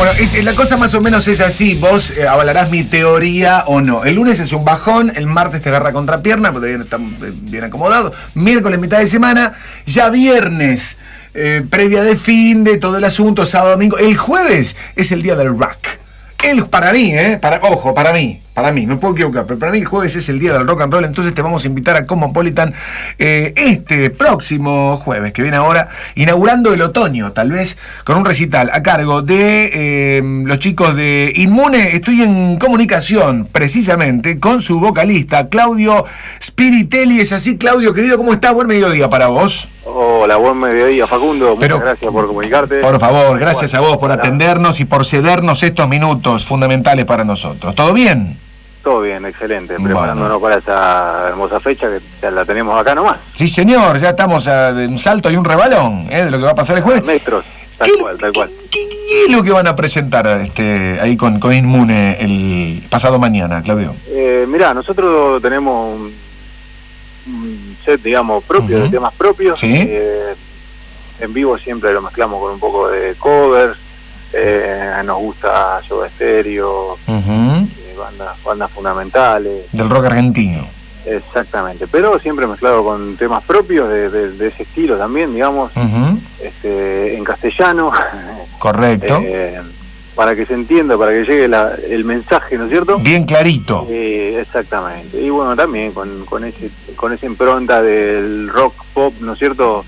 Bueno, la cosa más o menos es así. Vos avalarás mi teoría o no. El lunes es un bajón, el martes te agarra contrapierna, porque todavía están bien acomodados. Miércoles, mitad de semana. Ya viernes, previa de fin de todo el asunto, sábado, domingo. El jueves es el día del rock. Para mí, para mí, me puedo equivocar, pero para mí el jueves es el día del rock and roll, entonces te vamos a invitar a Cosmopolitan este próximo jueves, que viene ahora, inaugurando el otoño, tal vez, con un recital a cargo de los chicos de Inmune. Estoy en comunicación, precisamente, con su vocalista, Claudio Spiritelli. ¿Es así, Claudio, querido? ¿Cómo estás? Buen mediodía para vos. Hola, buen mediodía, Facundo. Muchas gracias por comunicarte. Por favor, gracias a vos por atendernos y por cedernos estos minutos fundamentales para nosotros. ¿Todo bien? Todo bien, excelente. Preparándonos para esta hermosa fecha que ya la tenemos acá nomás. Sí, señor, ya estamos a un salto y un rebalón de lo que va a pasar el jueves. Metros, tal cual. ¿Qué es lo que van a presentar ahí con Inmune el pasado mañana, Claudio? Mirá, nosotros tenemos un set, digamos, propio, de temas propios. ¿Sí? En vivo siempre lo mezclamos con un poco de covers. Nos gusta Soda Stereo, bandas fundamentales. Del rock argentino. Exactamente, pero siempre mezclado con temas propios de ese estilo también, digamos, en castellano. Correcto. Para que se entienda, para que llegue el mensaje, ¿no es cierto? Bien clarito. Exactamente. Y bueno, también con esa impronta del rock pop, ¿no es cierto?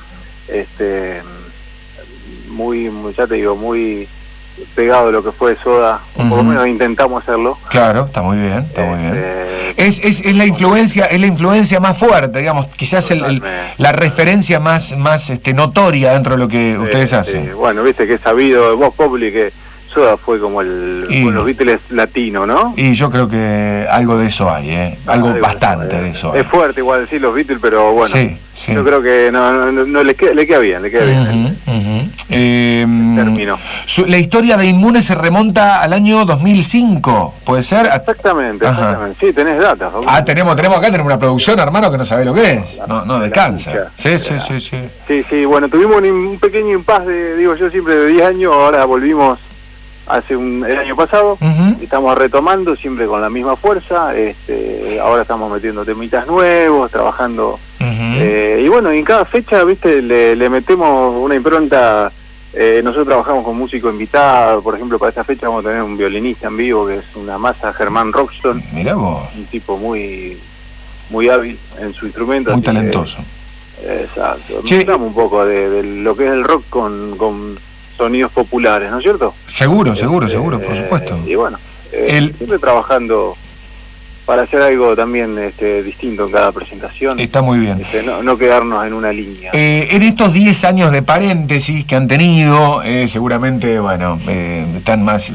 Muy, ya te digo, muy pegado a lo que fue Soda, o por lo menos intentamos hacerlo. Claro, está muy bien, está muy bien. Es la influencia más fuerte, digamos, quizás la referencia más notoria dentro de lo que ustedes hacen. Bueno, viste que es sabido de Voz Populi que Soda fue como los Beatles latino, ¿no? Y yo creo que algo de eso hay, algo bastante de eso hay. Es fuerte igual decir los Beatles, pero bueno, sí. Yo creo que no le queda bien, término. La historia de Inmune se remonta al año 2005, ¿puede ser? Exactamente. Sí, tenés datos. Tenemos una producción, hermano, que no sabe lo que es. No descansa. Sí, bueno, tuvimos un pequeño impasse digo yo siempre, de 10 años, ahora volvimos el año pasado, estamos retomando siempre con la misma fuerza, ahora estamos metiendo temitas nuevos, trabajando, y bueno, en cada fecha, viste, le metemos una impronta. Nosotros trabajamos con músico invitado, por ejemplo, para esta fecha vamos a tener un violinista en vivo, que es una masa, Germán Roxton. Mirá vos. Un tipo muy hábil en su instrumento. Muy talentoso. Exacto. Mezclamos un poco de lo que es el rock con sonidos populares, ¿no es cierto? Seguro, por supuesto. Y bueno, siempre trabajando para hacer algo también distinto en cada presentación. Está muy bien. No quedarnos en una línea. En estos 10 años de paréntesis que han tenido, seguramente, bueno, están más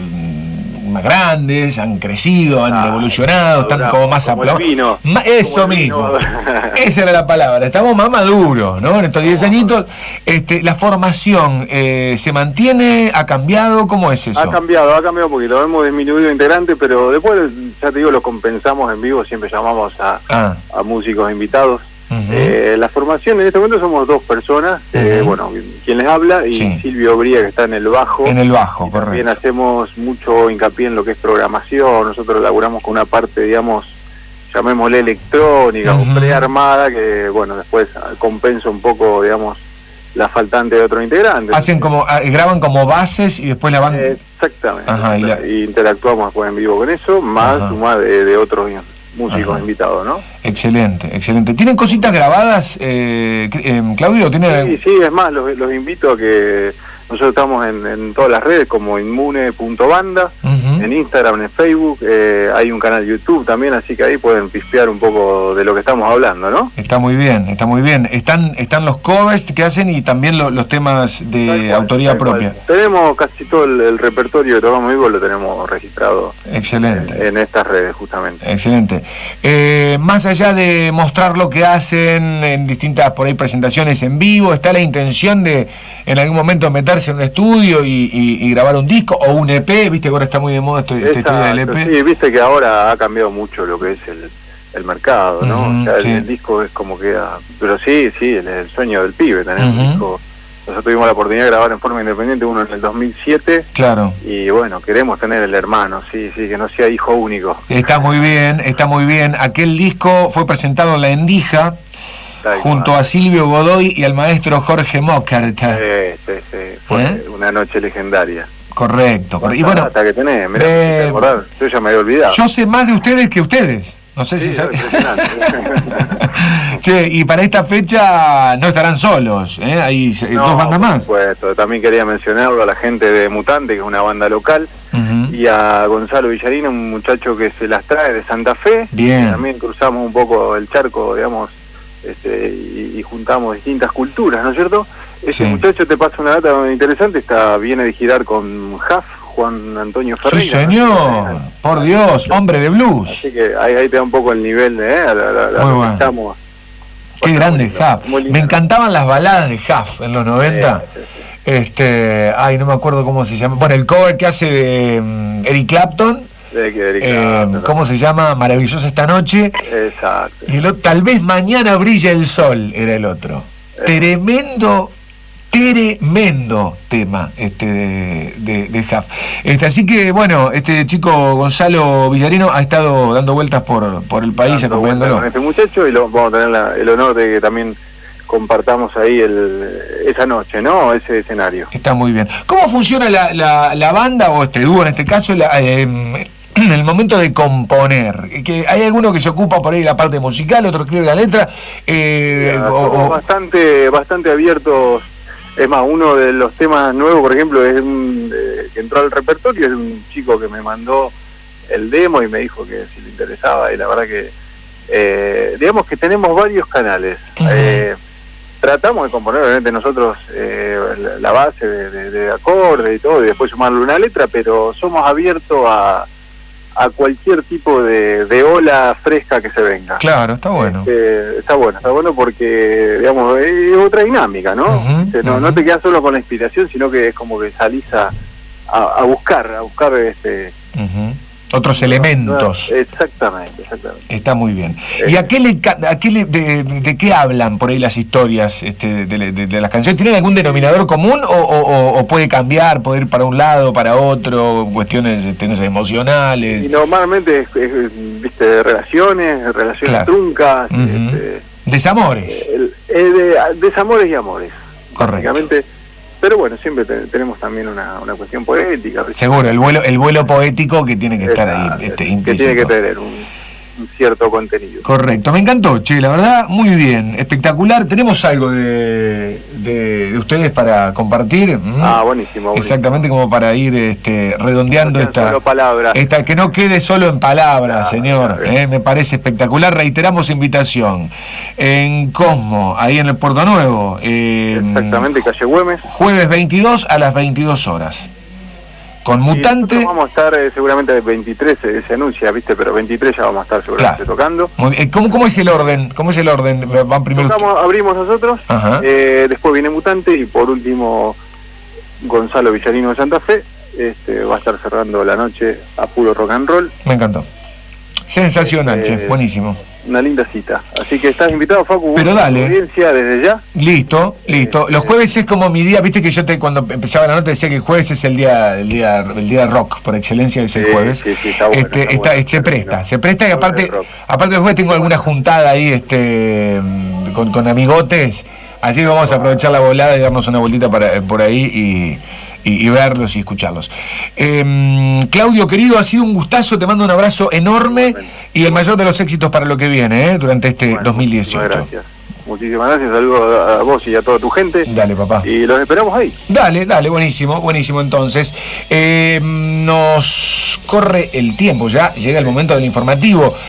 grandes, han crecido, han evolucionado, están como más aplaudidos. Eso mismo. Esa era la palabra. Estamos más maduros, ¿no? En estos 10 añitos, la formación se mantiene, ha cambiado, ¿cómo es eso? Ha cambiado un poquito. Hemos disminuido integrantes, pero después, ya te digo, lo compensamos en vivo. Siempre llamamos a músicos invitados. La formación, en este momento somos 2 personas, bueno, quien les habla y Silvio Bría, que está en el bajo. Correcto. También hacemos mucho hincapié en lo que es programación. Nosotros laburamos con una parte, digamos, llamémosle electrónica o prearmada, que bueno, después compensa un poco, digamos, la faltante de otro integrante. Graban como bases y después la van... Exactamente. Y interactuamos después en vivo con eso, más suma de otros músicos invitados, ¿no? Excelente. ¿Tienen cositas grabadas, Claudio? Sí, es más, los invito a que nosotros estamos en todas las redes como inmune.banda, en Instagram, en Facebook, hay un canal YouTube también, así que ahí pueden pispear un poco de lo que estamos hablando, ¿no? Está muy bien. Están los covers que hacen y también los temas de autoría propia. Tenemos casi todo el repertorio que tocamos vivo, lo tenemos registrado. Excelente. En estas redes, justamente. Excelente. Más allá de mostrar lo que hacen en distintas, por ahí, presentaciones en vivo, ¿está la intención de en algún momento meterse en un estudio y grabar un disco o un EP? Viste que ahora está muy de moda esta historia del EP. Sí, viste que ahora ha cambiado mucho lo que es el mercado, ¿no? O sea, el disco es como queda... Pero sí, el sueño del pibe, tener un disco nosotros tuvimos la oportunidad de grabar en forma independiente, uno en el 2007. Claro. Y bueno, queremos tener el hermano, sí, que no sea hijo único. Está muy bien, está muy bien. Aquel disco fue presentado en La Endija, junto a Silvio Godoy y al maestro Jorge Mockert. Fue una noche legendaria. Correcto. Y bueno, hasta que tenés, mirá, yo ya me había olvidado. Yo sé más de ustedes que ustedes. No sé si sabes. Che, y para esta fecha no estarán solos, ¿eh? Hay dos bandas más. Por supuesto, también quería mencionarlo a la gente de Mutante, que es una banda local, y a Gonzalo Villarino, un muchacho que se las trae de Santa Fe. Bien. También cruzamos un poco el charco, digamos, y juntamos distintas culturas, ¿no es cierto? Ese muchacho, te pasa una data muy interesante, viene de girar con Huff, Juan Antonio Ferreira. Sí, señor, ¿no? Por Dios, hombre de blues. Así que ahí te da un poco el nivel de muy bueno. Estamos. Qué grande Huff. Me encantaban las baladas de Huff en los 90. Ay, no me acuerdo cómo se llama. Bueno, el cover que hace de Eric Clapton. ¿Cómo se llama? Maravillosa esta noche. Exacto. Y tal vez mañana brilla el sol, era el otro. Tremendo tema de Huff. Así que bueno, este chico Gonzalo Villarino ha estado dando vueltas por el país acompañándolo con este muchacho, y vamos a tener el honor de que también compartamos ahí esa noche, ¿no? Ese escenario. Está muy bien. ¿Cómo funciona la banda, o este dúo en este caso, en el momento de componer? Que hay alguno que se ocupa por ahí de la parte musical, otro escribe la letra. Somos bastante abiertos. Es más, uno de los temas nuevos, por ejemplo, es que entró al repertorio, es un chico que me mandó el demo y me dijo que si le interesaba, y la verdad que digamos que tenemos varios canales. Tratamos de componer, obviamente, nosotros la base de acordes y todo, y después sumarle una letra, pero somos abiertos a cualquier tipo de ola fresca que se venga. Claro, está bueno. Está bueno porque, digamos, es otra dinámica, ¿no? No te quedas solo con la inspiración, sino que es como que salís a buscar otros elementos. Exactamente. Está muy bien. ¿Y de qué hablan por ahí las historias de las canciones? ¿Tienen algún denominador común o puede cambiar, puede ir para un lado, para otro, cuestiones no sé, emocionales? Y normalmente es relaciones claro. Truncas, desamores. Desamores y amores. Correcto. Pero bueno, siempre tenemos también una cuestión poética. Seguro, el vuelo poético que tiene que estar ahí implícito. Que tiene que tener un cierto contenido. Correcto, me encantó, che, la verdad, muy bien, espectacular. ¿Tenemos algo de ustedes para compartir? Buenísimo. Exactamente, como para ir redondeando esta que no quede solo en palabras, señor. Me parece espectacular. Reiteramos invitación en Cosmo, ahí en el Puerto Nuevo. Exactamente, calle Güemes. Jueves 22 a las 22 horas. Con Mutante. Vamos a estar seguramente el 23, se anuncia, ¿viste? Pero 23 ya vamos a estar seguramente tocando. ¿Cómo es el orden? Van primero. Abrimos nosotros, después viene Mutante y por último Gonzalo Villarino de Santa Fe. Va a estar cerrando la noche a puro rock and roll. Me encantó. Sensacional, che, buenísimo. Una linda cita. Así que estás invitado, Facu. Pero dale. Audiencia desde ya. Listo. Los jueves es como mi día, viste que yo cuando empezaba la nota decía que el jueves es el día rock, por excelencia es el jueves. Sí, está bueno, se presta y aparte del jueves tengo alguna juntada ahí con amigotes, así que vamos a aprovechar la volada y darnos una vueltita por ahí y verlos y escucharlos. Claudio, querido, ha sido un gustazo, te mando un abrazo enorme y el mayor de los éxitos para lo que viene durante 2018. Gracias. Muchísimas gracias, saludos a vos y a toda tu gente. Dale, papá. Y los esperamos ahí. Dale, buenísimo entonces. Nos corre el tiempo, ya llega el momento del informativo.